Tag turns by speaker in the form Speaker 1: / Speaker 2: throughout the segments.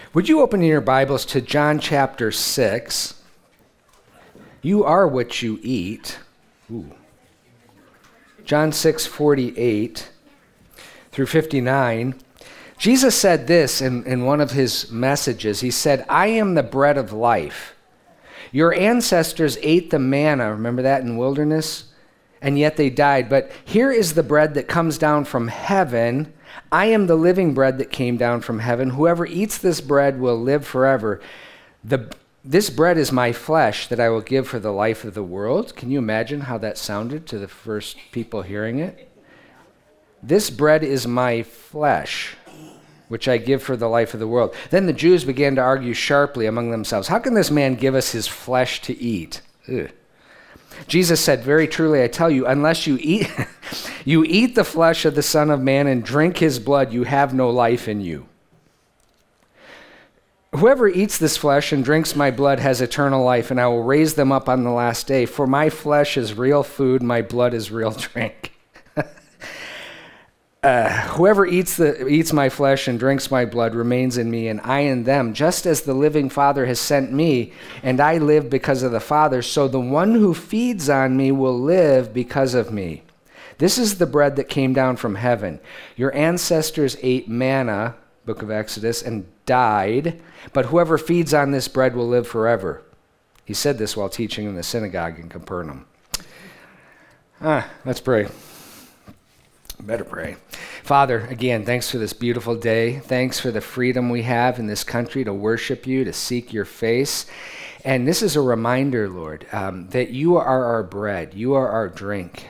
Speaker 1: Would you open your Bibles to John chapter 6? You are what you eat. Ooh. John 6:48 through 59. Jesus said this in one of his messages. He said, "I am the bread of life. Your ancestors ate the manna," remember that in the wilderness? "And yet they died. But here is the bread that comes down from heaven. I am the living bread that came down from heaven. Whoever eats this bread will live forever. This bread is my flesh that I will give for the life of the world." Can you imagine how that sounded to the first people hearing it? "This bread is my flesh, which I give for the life of the world." Then the Jews began to argue sharply among themselves, "How can this man give us his flesh to eat?" Ugh. Jesus said, "Very truly, I tell you, unless you eat the flesh of the Son of Man and drink his blood, you have no life in you. Whoever eats this flesh and drinks my blood has eternal life, and I will raise them up on the last day. For my flesh is real food, my blood is real drink. Whoever eats my flesh and drinks my blood remains in me, and I in them, just as the living Father has sent me, and I live because of the Father, so the one who feeds on me will live because of me. This is the bread that came down from heaven. Your ancestors ate manna," book of Exodus, "and died, but whoever feeds on this bread will live forever." He said this while teaching in the synagogue in Capernaum. Let's pray. Better pray. Father, again, thanks for this beautiful day. Thanks for the freedom we have in this country to worship you, to seek your face. And this is a reminder, Lord, that you are our bread. You are our drink.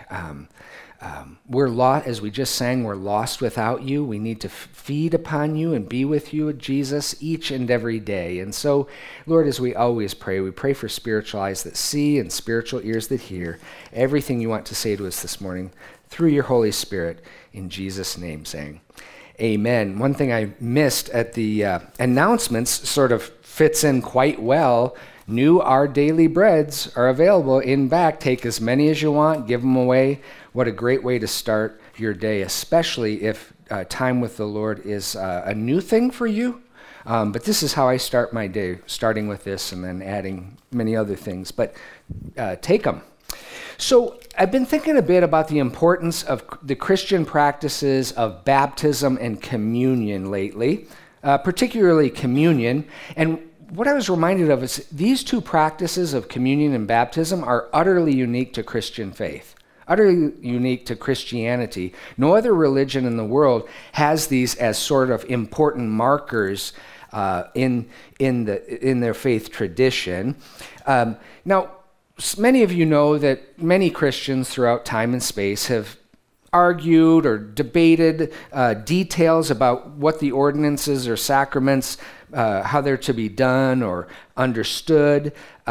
Speaker 1: We're lost, as we just sang, we're lost without you. We need to feed upon you and be with you, Jesus, each and every day. And so, Lord, as we always pray, we pray for spiritual eyes that see and spiritual ears that hear everything you want to say to us this morning through your Holy Spirit, in Jesus' name, saying amen. One thing I missed at the announcements sort of fits in quite well. New Our Daily Breads are available in back. Take as many as you want, give them away. What a great way to start your day, especially if time with the Lord is a new thing for you. But this is how I start my day, starting with this and then adding many other things. But take them. So I've been thinking a bit about the importance of the Christian practices of baptism and communion lately, particularly communion. And what I was reminded of is these two practices of communion and baptism are utterly unique to Christian faith, utterly unique to Christianity. No other religion in the world has these as sort of important markers in their faith tradition. Now, many of you know that many Christians throughout time and space have argued or debated details about what the ordinances or sacraments, how they're to be done or understood.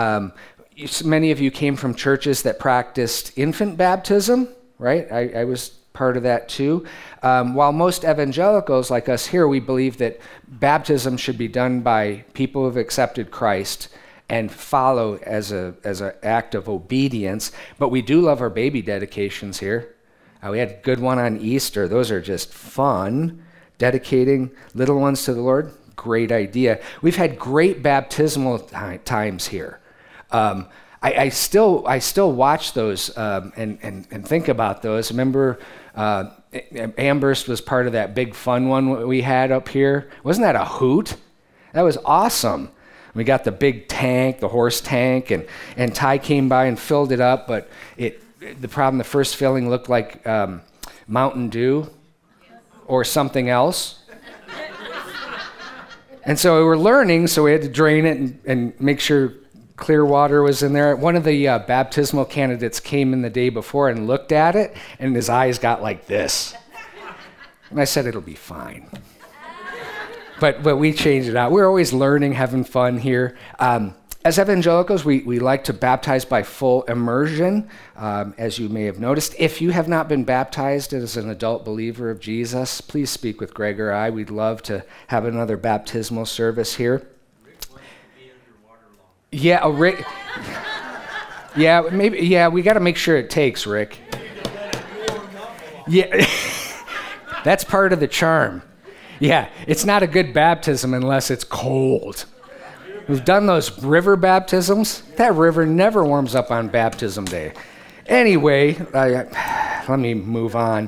Speaker 1: Many of you came from churches that practiced infant baptism, right? I was part of that too. While most evangelicals like us here, we believe that baptism should be done by people who have accepted Christ and follow as an act of obedience. But we do love our baby dedications here. We had a good one on Easter. Those are just fun. Dedicating little ones to the Lord, great idea. We've had great baptismal times here. I still watch those and think about those. Remember, Amherst was part of that big fun one we had up here. Wasn't that a hoot? That was awesome. We got the big tank, the horse tank, and Ty came by and filled it up, but the problem, the first filling looked like Mountain Dew or something else. And so we were learning, so we had to drain it and make sure clear water was in there. One of the baptismal candidates came in the day before and looked at it, and his eyes got like this. And I said, "It'll be fine." But we changed it out. We're always learning, having fun here. As evangelicals, we like to baptize by full immersion, as you may have noticed. If you have not been baptized as an adult believer of Jesus, please speak with Greg or I. We'd love to have another baptismal service here.
Speaker 2: Rick wants to be underwater long.
Speaker 1: Yeah, Rick. Yeah, maybe. Yeah, we got to make sure it takes, Rick. Yeah, that's part of the charm. Yeah, it's not a good baptism unless it's cold. We've done those river baptisms. That river never warms up on baptism day. Anyway, let me move on.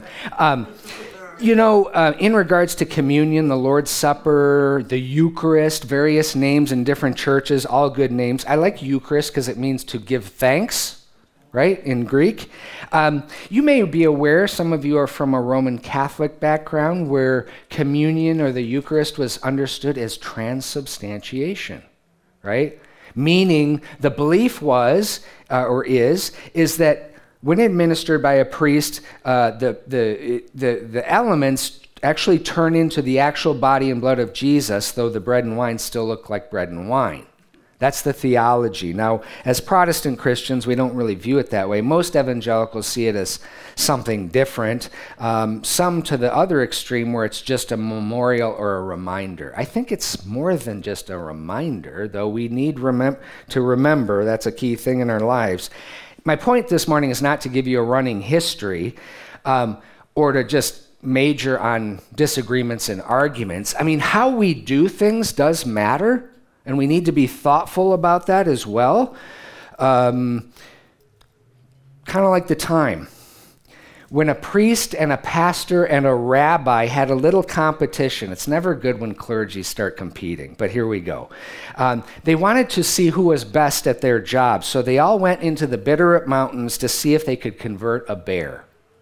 Speaker 1: In regards to communion, the Lord's Supper, the Eucharist, various names in different churches, all good names. I like Eucharist because it means to give thanks, right, in Greek. You may be aware, some of you are from a Roman Catholic background, where communion or the Eucharist was understood as transubstantiation, right? Meaning the belief was, or is that when administered by a priest, the elements actually turn into the actual body and blood of Jesus, though the bread and wine still look like bread and wine. That's the theology. Now, as Protestant Christians, we don't really view it that way. Most evangelicals see it as something different. Some to the other extreme where it's just a memorial or a reminder. I think it's more than just a reminder, though we need to remember. That's a key thing in our lives. My point this morning is not to give you a running history or to just major on disagreements and arguments. I mean, how we do things does matter. And we need to be thoughtful about that as well. Kind of like the time when a priest and a pastor and a rabbi had a little competition. It's never good when clergy start competing, but here we go. They wanted to see who was best at their job, so they all went into the Bitterroot Mountains to see if they could convert a bear.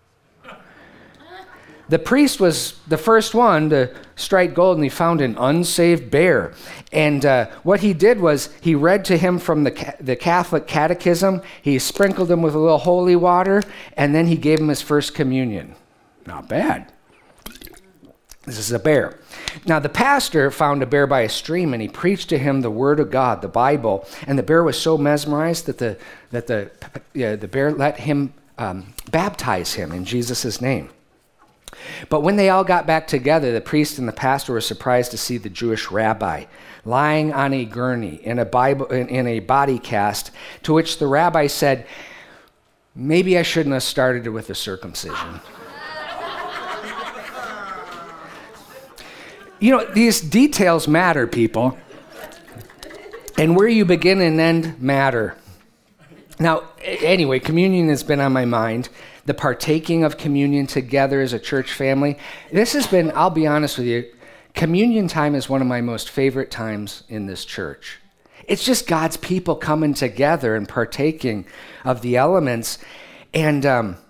Speaker 1: The priest was the first one to strike gold, and he found an unsaved bear. And what he did was he read to him from the Catholic Catechism. He sprinkled him with a little holy water, and then he gave him his first communion. Not bad. This is a bear. Now, the pastor found a bear by a stream, and he preached to him the Word of God, the Bible. And the bear was so mesmerized that the bear let him baptize him in Jesus' name. But when they all got back together, the priest and the pastor were surprised to see the Jewish rabbi lying on a gurney in a body cast, to which the rabbi said, "Maybe I shouldn't have started with the circumcision." These details matter, people. And where you begin and end matter. Now, anyway, communion has been on my mind. The partaking of communion together as a church family. This has been, I'll be honest with you, communion time is one of my most favorite times in this church. It's just God's people coming together and partaking of the elements. And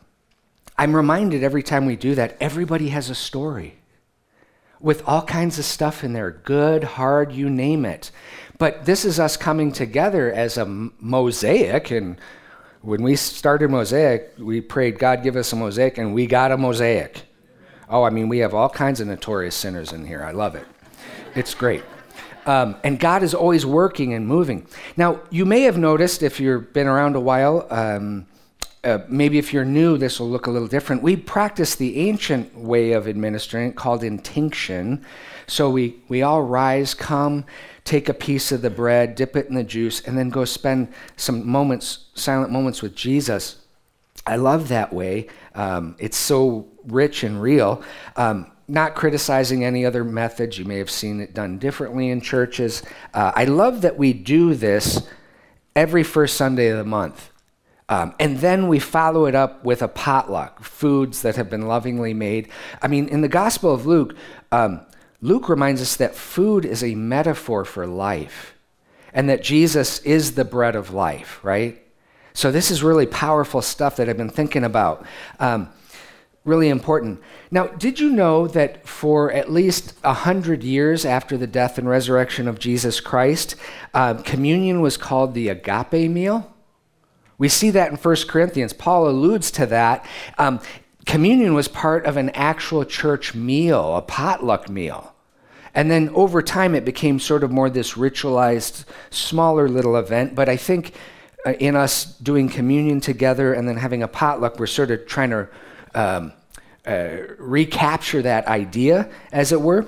Speaker 1: I'm reminded every time we do that, everybody has a story with all kinds of stuff in there, good, hard, you name it. But this is us coming together as a mosaic. And when we started Mosaic, we prayed, God, give us a mosaic, and we got a mosaic. We have all kinds of notorious sinners in here. I love it. It's great. And God is always working and moving. Now, you may have noticed, if you've been around a while, maybe if you're new, this will look a little different. We practice the ancient way of administering it called intinction. So we all rise, come, take a piece of the bread, dip it in the juice, and then go spend some moments, silent moments with Jesus. I love that way. It's so rich and real. Not criticizing any other methods. You may have seen it done differently in churches. I love that we do this every first Sunday of the month. And then we follow it up with a potluck, foods that have been lovingly made. In the Gospel of Luke, Luke reminds us that food is a metaphor for life and that Jesus is the bread of life, right? So this is really powerful stuff that I've been thinking about. Really important. Now, did you know that for at least 100 years after the death and resurrection of Jesus Christ, communion was called the agape meal? We see that in 1 Corinthians. Paul alludes to that. Communion was part of an actual church meal, a potluck meal. And then over time, it became sort of more this ritualized, smaller little event. But I think in us doing communion together and then having a potluck, we're sort of trying to recapture that idea, as it were.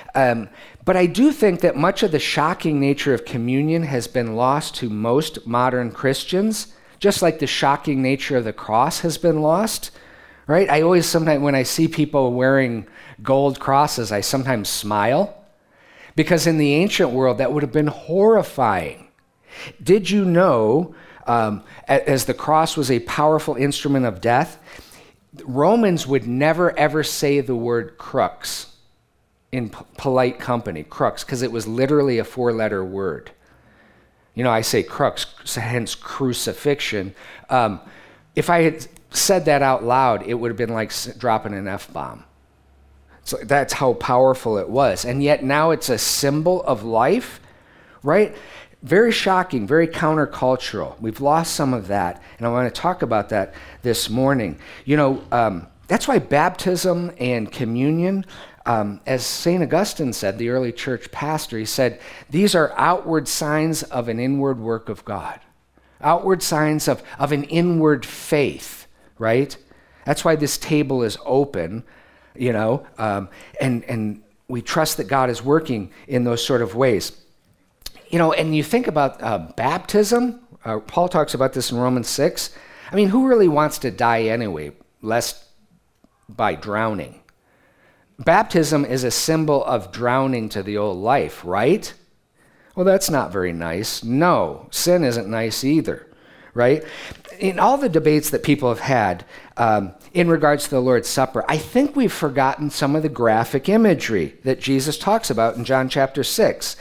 Speaker 1: But I do think that much of the shocking nature of communion has been lost to most modern Christians, just like the shocking nature of the cross has been lost, right? I always sometimes, when I see people wearing gold crosses, I sometimes smile, because in the ancient world, that would have been horrifying. Did you know, as the cross was a powerful instrument of death, Romans would never ever say the word crux in polite company, crux, because it was literally a 4-letter word. You know, I say crux, hence crucifixion. If I had said that out loud, it would have been like dropping an F-bomb. So that's how powerful it was. And yet now it's a symbol of life, right? Very shocking, very countercultural. We've lost some of that, and I want to talk about that this morning. You know, that's why baptism and communion, as St. Augustine said, the early church pastor, he said, these are outward signs of an inward work of God. Outward signs of an inward faith, right? That's why this table is open, you know, and we trust that God is working in those sort of ways. You know, and you think about baptism. Paul talks about this in Romans 6. I mean, who really wants to die anyway, lest by drowning? Baptism is a symbol of drowning to the old life, right? Well, that's not very nice. No, sin isn't nice either, right? In all the debates that people have had in regards to the Lord's Supper, I think we've forgotten some of the graphic imagery that Jesus talks about in John chapter 6.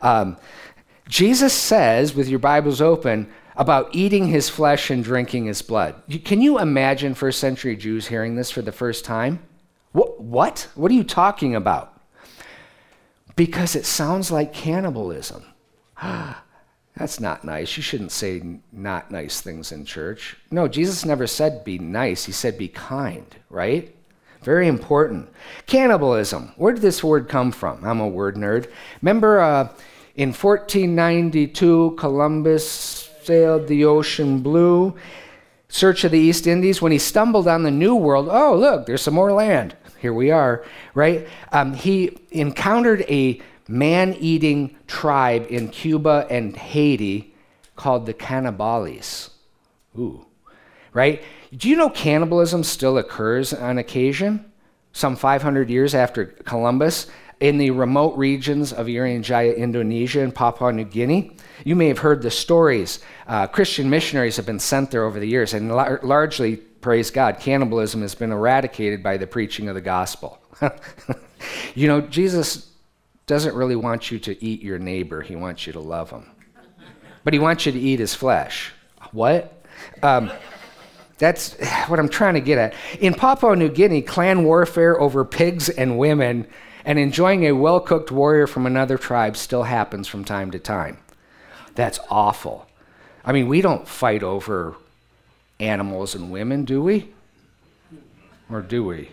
Speaker 1: Jesus says, with your Bibles open, about eating his flesh and drinking his blood. Can you imagine first century Jews hearing this for the first time? What? What are you talking about? Because it sounds like cannibalism. That's not nice. You shouldn't say not nice things in church. No, Jesus never said be nice. He said be kind, right? Very important. Cannibalism. Where did this word come from? I'm a word nerd. Remember in 1492, Columbus sailed the ocean blue, search of the East Indies. When he stumbled on the New World, oh, look, there's some more land. Here we are, right? He encountered a man-eating tribe in Cuba and Haiti called the Cannibales. Ooh, right? Do you know cannibalism still occurs on occasion? Some 500 years after Columbus, in the remote regions of Irian Jaya, Indonesia, and Papua New Guinea. You may have heard the stories. Christian missionaries have been sent there over the years, and largely, praise God, cannibalism has been eradicated by the preaching of the gospel. You know, Jesus doesn't really want you to eat your neighbor. He wants you to love him. But he wants you to eat his flesh. What? That's what I'm trying to get at. In Papua New Guinea, clan warfare over pigs and women and enjoying a well-cooked warrior from another tribe still happens from time to time. That's awful. I mean, we don't fight over animals and women, do we? Or do we?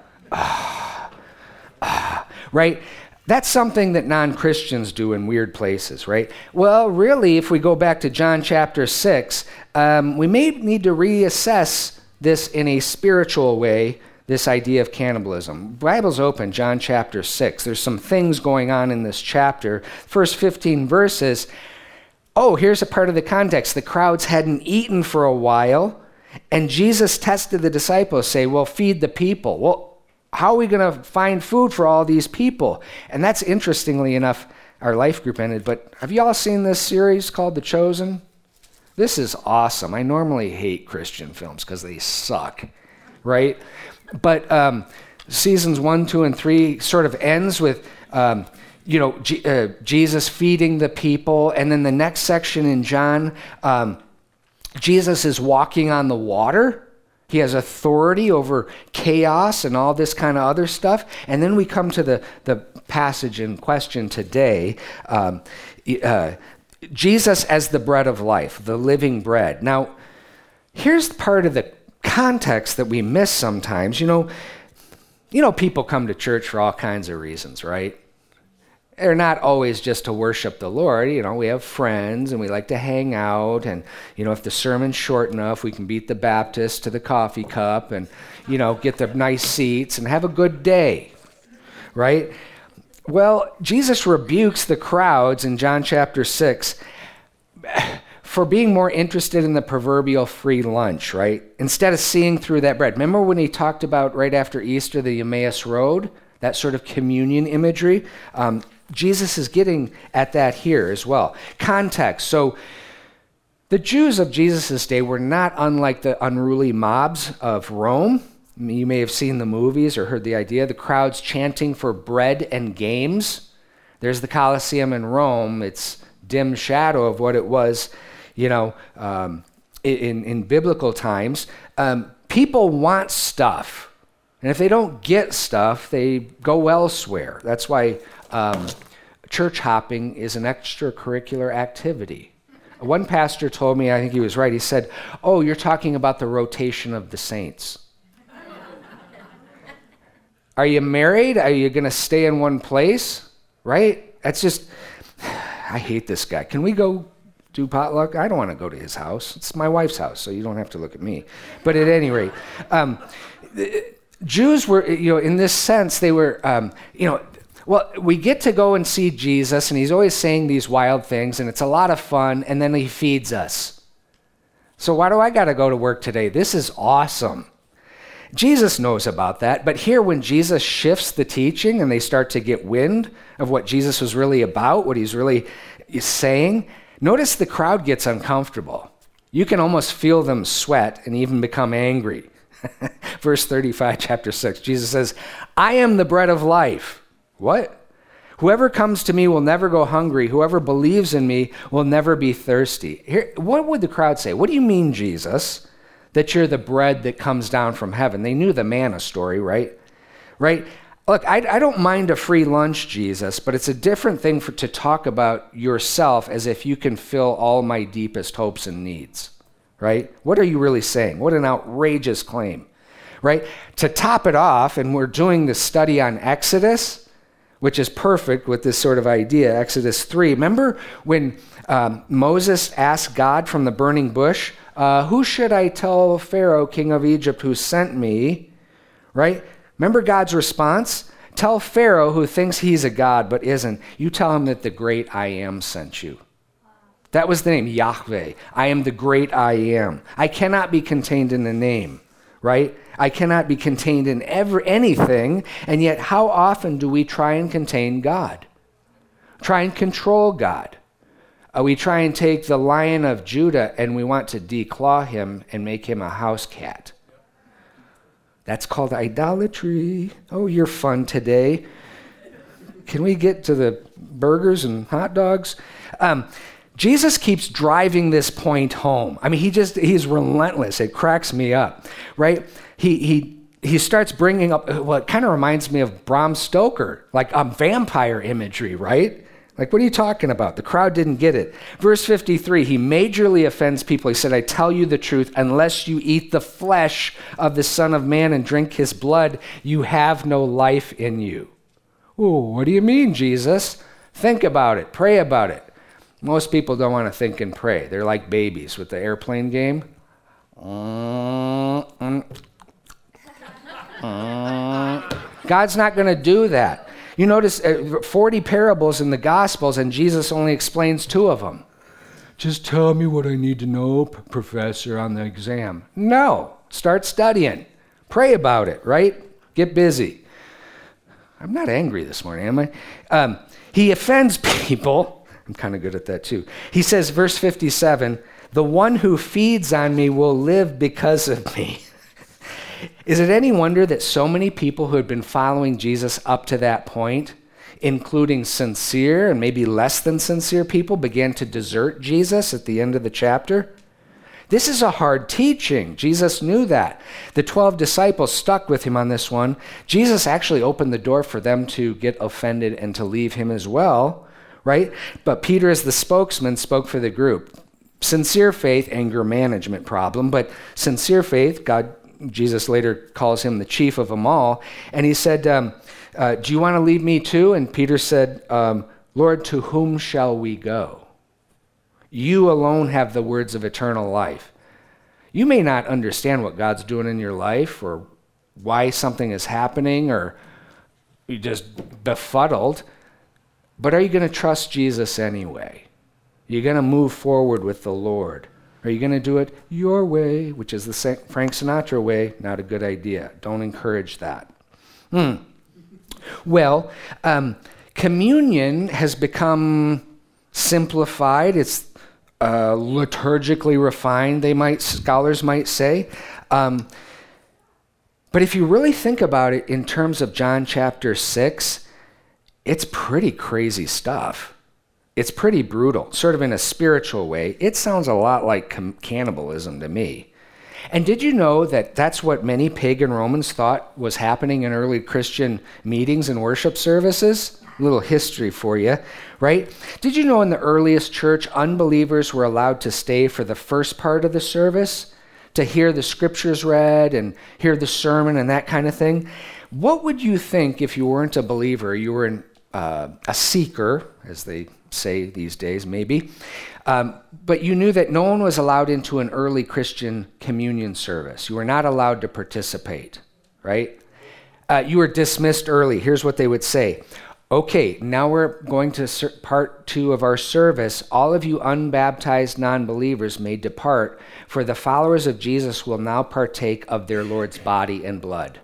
Speaker 1: Right? That's something that non-Christians do in weird places, right? Well, really, if we go back to John chapter 6, we may need to reassess this in a spiritual way, this idea of cannibalism. Bible's open, John chapter 6. There's some things going on in this chapter. First 15 verses. Oh, here's a part of the context. The crowds hadn't eaten for a while, and Jesus tested the disciples, say, well, feed the people. Well, how are we going to find food for all these people? And that's, interestingly enough, our life group ended. But have you all seen this series called The Chosen? This is awesome. I normally hate Christian films because they suck, right? But seasons 1, 2, and 3 sort of ends with, Jesus feeding the people. And then the next section in John, Jesus is walking on the water. He has authority over chaos and all this kind of other stuff. And then we come to the passage in question today, Jesus as the bread of life, the living bread. Now, here's part of the context that we miss sometimes. You know, people come to church for all kinds of reasons, right? They're not always just to worship the Lord. You know, we have friends and we like to hang out, and, you know, if the sermon's short enough, we can beat the Baptist to the coffee cup and, you know, get the nice seats and have a good day, right? Well, Jesus rebukes the crowds in John chapter 6 for being more interested in the proverbial free lunch, right? Instead of seeing through that bread. Remember when he talked about right after Easter, the Emmaus Road, that sort of communion imagery? Jesus is getting at that here as well. Context. So the Jews of Jesus' day were not unlike the unruly mobs of Rome. You may have seen the movies or heard the idea. The crowds chanting for bread and games. There's the Colosseum in Rome. It's dim shadow of what it was, in biblical times. People want stuff. And if they don't get stuff, they go elsewhere. That's why church hopping is an extracurricular activity. One pastor told me, I think he was right, he said, "Oh, you're talking about the rotation of the saints." Are you married? Are you going to stay in one place? Right? That's just, I hate this guy. Can we go do potluck? I don't want to go to his house. It's my wife's house, so you don't have to look at me. But at any rate, Jews were, in this sense, they were, well, we get to go and see Jesus, and he's always saying these wild things, and it's a lot of fun, and then he feeds us. So why do I got to go to work today? This is awesome. Jesus knows about that, but here when Jesus shifts the teaching and they start to get wind of what Jesus was really about, what he's really saying, notice the crowd gets uncomfortable. You can almost feel them sweat and even become angry. Verse 35, chapter 6, Jesus says, "I am the bread of life." What? "Whoever comes to me will never go hungry. Whoever believes in me will never be thirsty." Here, what would the crowd say? "What do you mean, Jesus, that you're the bread that comes down from heaven?" They knew the manna story, right? Right? Look, I don't mind a free lunch, Jesus, but it's a different thing to talk about yourself as if you can fill all my deepest hopes and needs, right? What are you really saying? What an outrageous claim, right? To top it off, and we're doing this study on Exodus, which is perfect with this sort of idea, Exodus 3. Remember when Moses asked God from the burning bush, "Who should I tell Pharaoh, king of Egypt, who sent me?" Right? Remember God's response? "Tell Pharaoh, who thinks he's a god but isn't, you tell him that the great I am sent you." That was the name, Yahweh. I am the great I am. I cannot be contained in a name, right? I cannot be contained in anything, and yet how often do we try and contain God? Try and control God? We try and take the Lion of Judah and we want to declaw him and make him a house cat. That's called idolatry. Oh, you're fun today. Can we get to the burgers and hot dogs? Jesus keeps driving this point home. I mean, he's relentless. It cracks me up, right? He starts bringing up, well, it kind of reminds me of Bram Stoker, like vampire imagery, right? Like, what are you talking about? The crowd didn't get it. Verse 53, he majorly offends people. He said, "I tell you the truth, unless you eat the flesh of the Son of Man and drink his blood, you have no life in you." Oh, what do you mean, Jesus? Think about it. Pray about it. Most people don't want to think and pray. They're like babies with the airplane game. God's not going to do that. You notice 40 parables in the Gospels, and Jesus only explains 2 of them. Just tell me what I need to know, professor, on the exam. No. Start studying. Pray about it, right? Get busy. I'm not angry this morning, am I? He offends people. I'm kind of good at that too. He says, verse 57, "The one who feeds on me will live because of me." Is it any wonder that so many people who had been following Jesus up to that point, including sincere and maybe less than sincere people, began to desert Jesus at the end of the chapter? This is a hard teaching. Jesus knew that. The 12 disciples stuck with him on this one. Jesus actually opened the door for them to get offended and to leave him as well, right? But Peter, as the spokesman, spoke for the group. Sincere faith, anger management problem, but sincere faith, Jesus later calls him the chief of them all. And he said, "Do you want to leave me too?" And Peter said, "Lord, to whom shall we go? You alone have the words of eternal life." You may not understand what God's doing in your life or why something is happening, or you're just befuddled, but are you going to trust Jesus anyway? You're going to move forward with the Lord. Are you going to do it your way, which is the Frank Sinatra way? Not a good idea. Don't encourage that. Well, communion has become simplified. It's liturgically refined, scholars might say. But if you really think about it in terms of John chapter 6, it's pretty crazy stuff. It's pretty brutal, sort of in a spiritual way. It sounds a lot like cannibalism to me. And did you know that that's what many pagan Romans thought was happening in early Christian meetings and worship services? A little history for you, right? Did you know in the earliest church, unbelievers were allowed to stay for the first part of the service, to hear the scriptures read and hear the sermon and that kind of thing? What would you think if you weren't a believer, you were a seeker, as they say these days, maybe, but you knew that no one was allowed into an early Christian communion service. You were not allowed to participate, right? You were dismissed early. Here's what they would say. Okay, now we're going to part 2 of our service. All of you unbaptized non-believers may depart, for the followers of Jesus will now partake of their Lord's body and blood.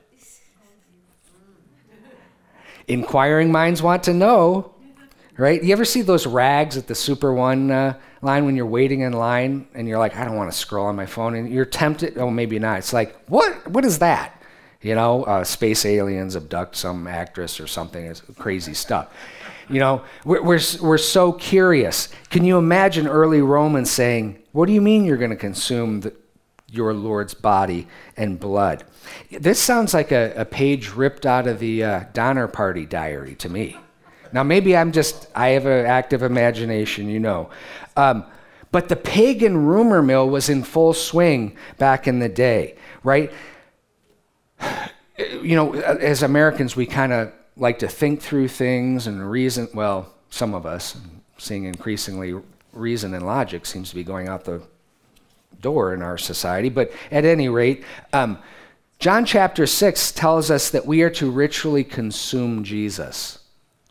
Speaker 1: Inquiring minds want to know, right? You ever see those rags at the Super One line when you're waiting in line and you're like, I don't want to scroll on my phone, and you're tempted, oh, maybe not. It's like, what is that? You know, space aliens abduct some actress or something. It's crazy stuff. You know, we're so curious. Can you imagine early Romans saying, what do you mean you're going to consume your Lord's body and blood? This sounds like a page ripped out of the Donner Party diary to me. Now, maybe I have an active imagination, you know. But the pagan rumor mill was in full swing back in the day, right? You know, as Americans, we kind of like to think through things and reason. Well, some of us, seeing increasingly reason and logic seems to be going out the door in our society. But at any rate, John chapter 6 tells us that we are to ritually consume Jesus.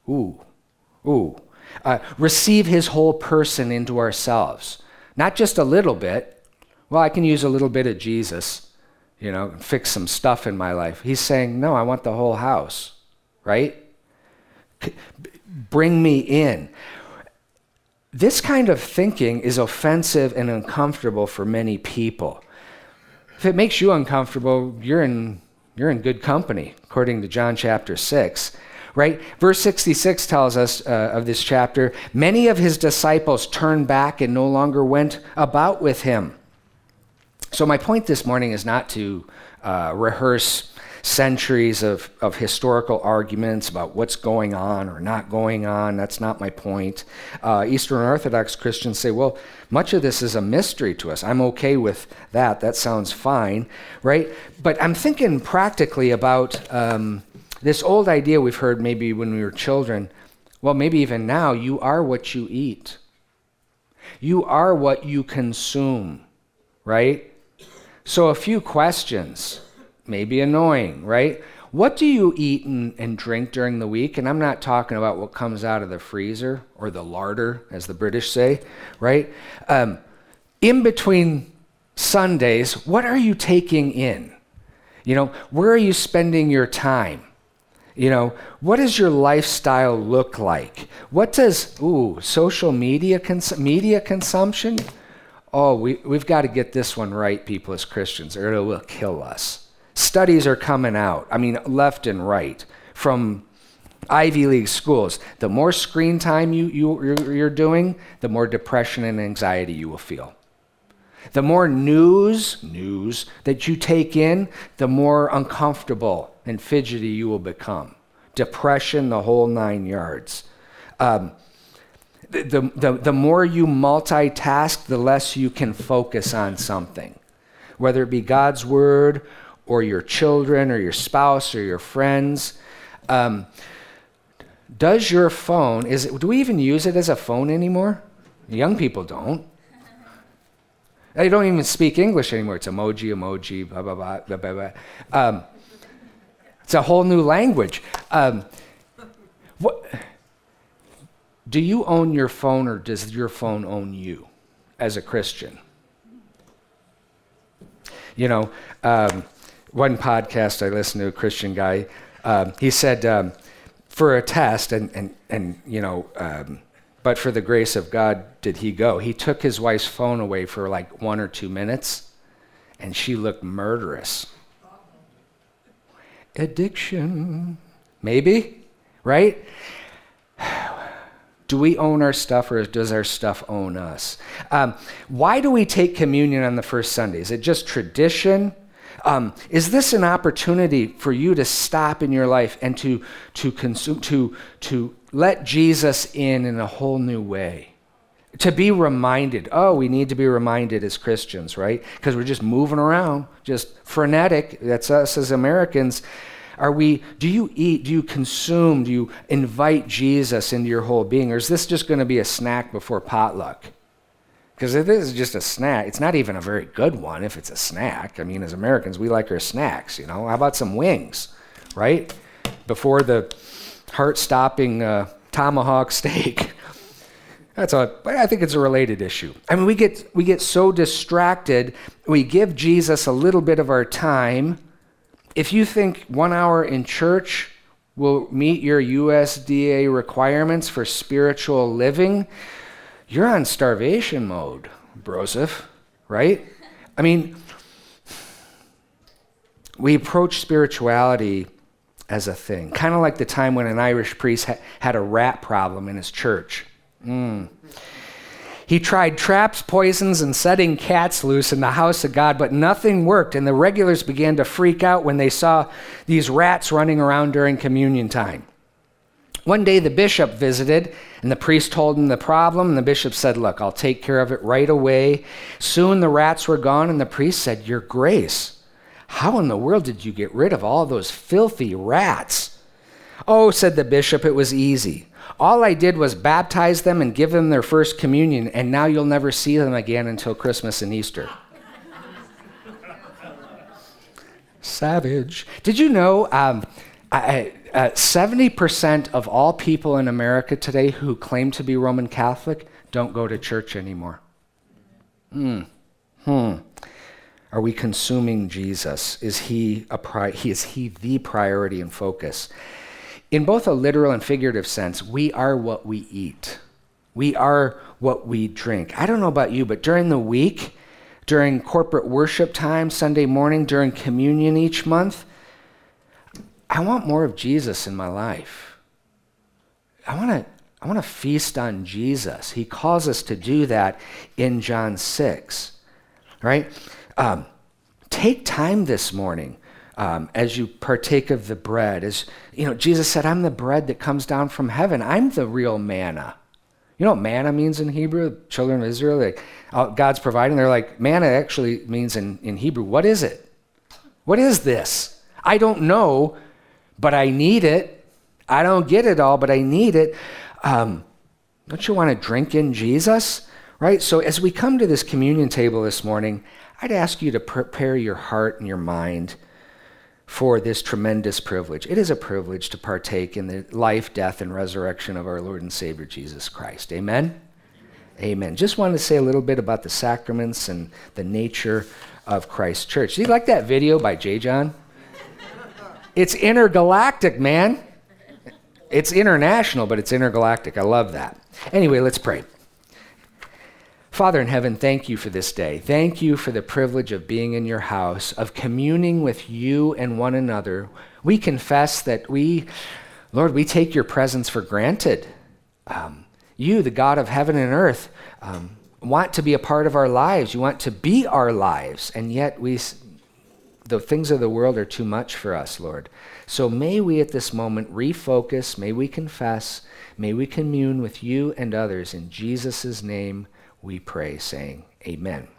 Speaker 1: Receive his whole person into ourselves. Not just a little bit. Well, I can use a little bit of Jesus, you know, fix some stuff in my life. He's saying, no, I want the whole house, right? Bring me in. This kind of thinking is offensive and uncomfortable for many people. If it makes you uncomfortable, you're in good company, according to John chapter 6. Right? Verse 66 tells us of this chapter, many of his disciples turned back and no longer went about with him. So my point this morning is not to rehearse centuries of historical arguments about what's going on or not going on. That's not my point. Eastern Orthodox Christians say, well, much of this is a mystery to us. I'm okay with that. That sounds fine, right? But I'm thinking practically about this old idea we've heard maybe when we were children. Well, maybe even now, you are what you eat. You are what you consume, right? So a few questions, maybe annoying, right? What do you eat and drink during the week? And I'm not talking about what comes out of the freezer or the larder, as the British say, right? In between Sundays, what are you taking in? You know, where are you spending your time? You know, what does your lifestyle look like? What does, social media consumption? Oh, we've got to get this one right, people, as Christians, or it will kill us. Studies are coming out, left and right, from Ivy League schools. The more screen time you're doing, the more depression and anxiety you will feel. The more news that you take in, the more uncomfortable and fidgety you will become. Depression, the whole 9 yards. The more you multitask, the less you can focus on something, whether it be God's word or your children or your spouse or your friends. Does your phone, do we even use it as a phone anymore? Young people don't. They don't even speak English anymore. It's emoji, blah, blah, blah, blah, blah, blah. It's a whole new language. Do you own your phone, or does your phone own you as a Christian? You know, one podcast I listened to, a Christian guy, he said, for a test, but for the grace of God did he go. He took his wife's phone away for like 1 or 2 minutes, and she looked murderous. Addiction. Maybe, right? Do we own our stuff, or does our stuff own us? Why do we take communion on the first Sunday? Is it just tradition? Is this an opportunity for you to stop in your life and to consume, to let Jesus in a whole new way? To be reminded. Oh, we need to be reminded as Christians, right? Because we're just moving around, just frenetic. That's us as Americans. Do you eat, do you consume, do you invite Jesus into your whole being? Or is this just going to be a snack before potluck? Because if this is just a snack, it's not even a very good one if it's a snack. I mean, as Americans, we like our snacks, you know. How about some wings, right? Before the heart-stopping tomahawk steak. I think it's a related issue. I mean, we get so distracted, we give Jesus a little bit of our time. If you think 1 hour in church will meet your USDA requirements for spiritual living, you're on starvation mode, Broseph, right? I mean, we approach spirituality as a thing, kind of like the time when an Irish priest had a rat problem in his church. He tried traps, poisons, and setting cats loose in the house of God, but nothing worked, and the regulars began to freak out when they saw these rats running around during communion time. One day the bishop visited, and the priest told him the problem, and the bishop said, "Look, I'll take care of it right away." Soon the rats were gone, and the priest said, "Your Grace, how in the world did you get rid of all those filthy rats?" "Oh," said the bishop, "it was easy. All I did was baptize them and give them their first communion, and now you'll never see them again until Christmas and Easter." Savage. Did you know 70% of all people in America today who claim to be Roman Catholic don't go to church anymore? Are we consuming Jesus? Is he the priority and focus? In both a literal and figurative sense, we are what we eat. We are what we drink. I don't know about you, but during the week, during corporate worship time, Sunday morning, during communion each month, I want more of Jesus in my life. I want to feast on Jesus. He calls us to do that in John 6, right? Take time this morning as you partake of the bread. As you know, Jesus said, "I'm the bread that comes down from heaven. I'm the real manna." You know what manna means in Hebrew? The children of Israel, God's providing. They're like, manna actually means in Hebrew, what is it? What is this? I don't know, but I need it. I don't get it all, but I need it. Don't you want to drink in Jesus? Right? So as we come to this communion table this morning, I'd ask you to prepare your heart and your mind for this tremendous privilege. It is a privilege to partake in the life, death, and resurrection of our Lord and Savior Jesus Christ. Amen? Amen. Just wanted to say a little bit about the sacraments and the nature of Christ's church. Do you like that video by J. John? It's intergalactic, man. It's international, but it's intergalactic. I love that. Anyway, let's pray. Father in heaven, thank you for this day. Thank you for the privilege of being in your house, of communing with you and one another. We confess that Lord, we take your presence for granted. You, the God of heaven and earth, want to be a part of our lives. You want to be our lives, and yet the things of the world are too much for us, Lord. So may we at this moment refocus, may we confess, may we commune with you and others. In Jesus' name we pray, saying amen.